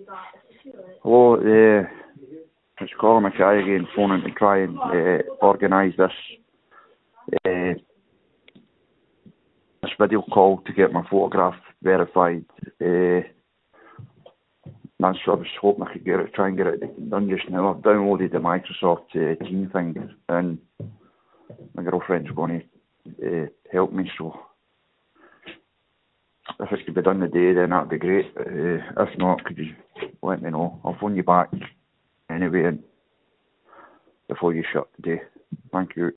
Hello, it's Colin Mackay again, phoning to try and organise this video call to get my photograph verified. That's what I was hoping I could try and get it done just now. I've downloaded the Microsoft Team thing, and my girlfriend's going to help me, so if it could be done today, then that'd be great. If not, could you let me know? I'll phone you back anyway before you shut today. Thank you.